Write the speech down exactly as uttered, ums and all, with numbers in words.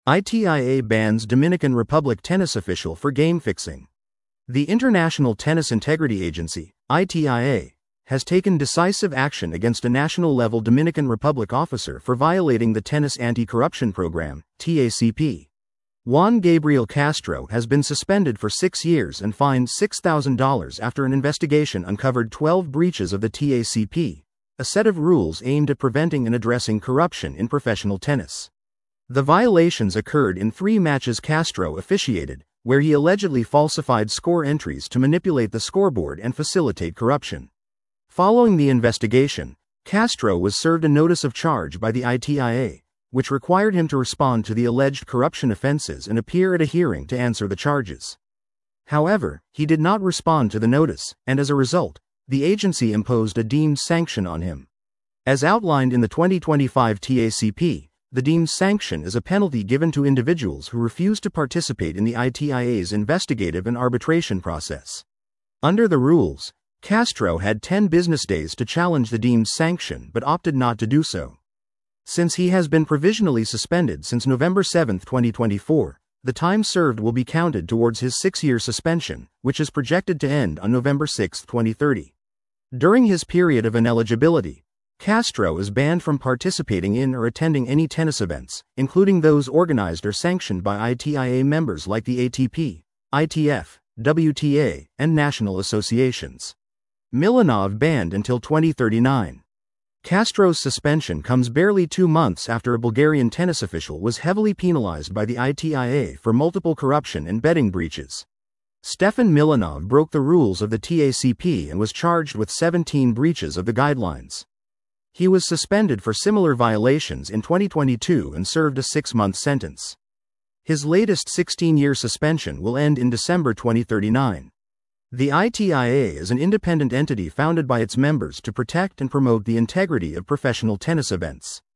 I T I A bans Dominican Republic tennis official for game fixing. The International Tennis Integrity Agency, I T I A, has taken decisive action against a national-level Dominican Republic officer for violating the Tennis Anti-Corruption Program, T A C P. Juan Gabriel Castro has been suspended for six years and fined six thousand dollars after an investigation uncovered twelve breaches of the T A C P, a set of rules aimed at preventing and addressing corruption in professional tennis. The violations occurred in three matches Castro officiated, where he allegedly falsified score entries to manipulate the scoreboard and facilitate corruption. Following the investigation, Castro was served a notice of charge by the I T I A, which required him to respond to the alleged corruption offenses and appear at a hearing to answer the charges. However, he did not respond to the notice, and as a result, the agency imposed a deemed sanction on him. As outlined in the twenty twenty-five T A C P, the deemed sanction is a penalty given to individuals who refuse to participate in the I T I A's investigative and arbitration process. Under the rules, Castro had ten business days to challenge the deemed sanction but opted not to do so. Since he has been provisionally suspended since November seventh, twenty twenty-four, the time served will be counted towards his six-year suspension, which is projected to end on November sixth, twenty thirty. During his period of ineligibility, Castro is banned from participating in or attending any tennis events, including those organized or sanctioned by I T I A members like the A T P, I T F, W T A, and national associations. Milanov banned until twenty thirty-nine. Castro's suspension comes barely two months after a Bulgarian tennis official was heavily penalized by the I T I A for multiple corruption and betting breaches. Stefan Milanov broke the rules of the T A C P and was charged with seventeen breaches of the guidelines. He was suspended for similar violations in twenty twenty-two and served a six-month sentence. His latest sixteen-year suspension will end in December twenty thirty-nine. The I T I A is an independent entity founded by its members to protect and promote the integrity of professional tennis events.